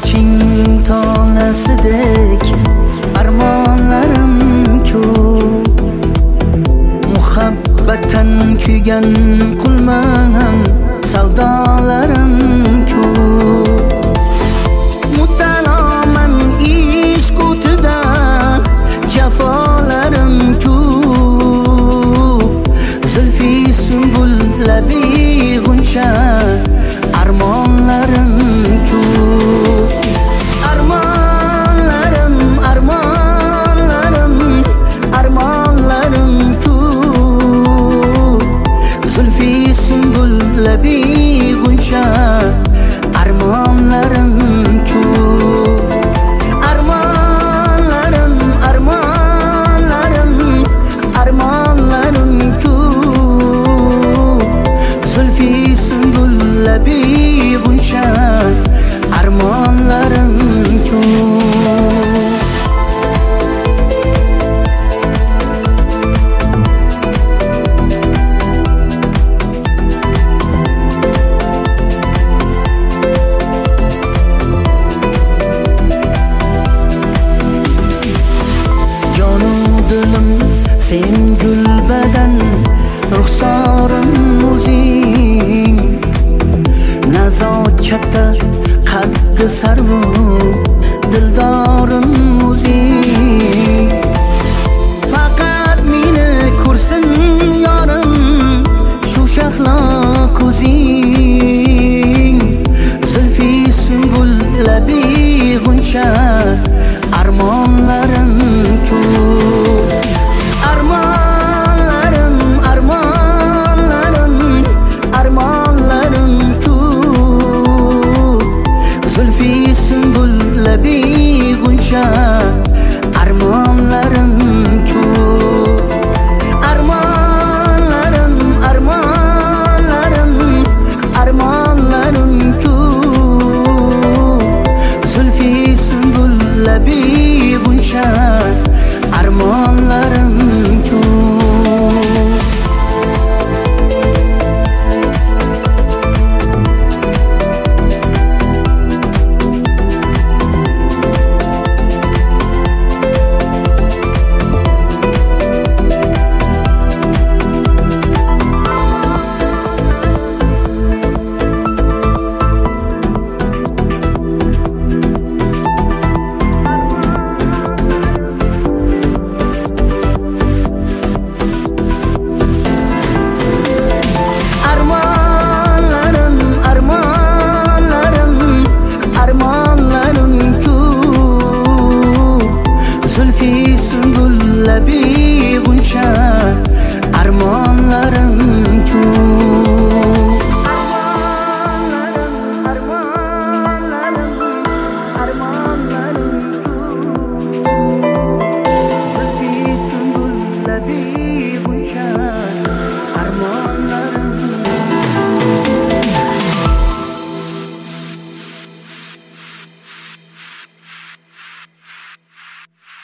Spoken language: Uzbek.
soching tolasidek armonlarim ko'p, muhabbatan kuygan qulman savdolarim ko'p. Muttaloman ishq o'tida jafolarim ko'p, zulfi sumbul labi g'uncha armonlarim ko'p. Armonlarim, armonlarim, armonlarim ko'p, zulfi sumbul labi g'uncha armonlarim ko'p. Armonlarim, armonlarim, armonlarim ko'p, zulfi sumbul labi g'uncha armonlarim ko'p. Dilim sen gul badan, ruxsorim o'zing, nazokatda qaddi sarvu dildorim o'zing. Faqat meni ko'rsin yorim, shu shahlo ko'zing, zulfi sumbul labi g'uncha armonlarim ko'p. Armonlarim, armonlarim, armonlarim ko'p, zulfi sumbul labi g'uncha armonlarim ko'p. Armonlarim, armonlarim, armonlarim ko'p, zulfi sumbul labi g'uncha armonlarim ko'p. Zulfi sumbul labi g'uncha armonlarim ko'p. Armonlarim, armonlarim, armonlarim ko'p, zulfi sumbul labi g'uncha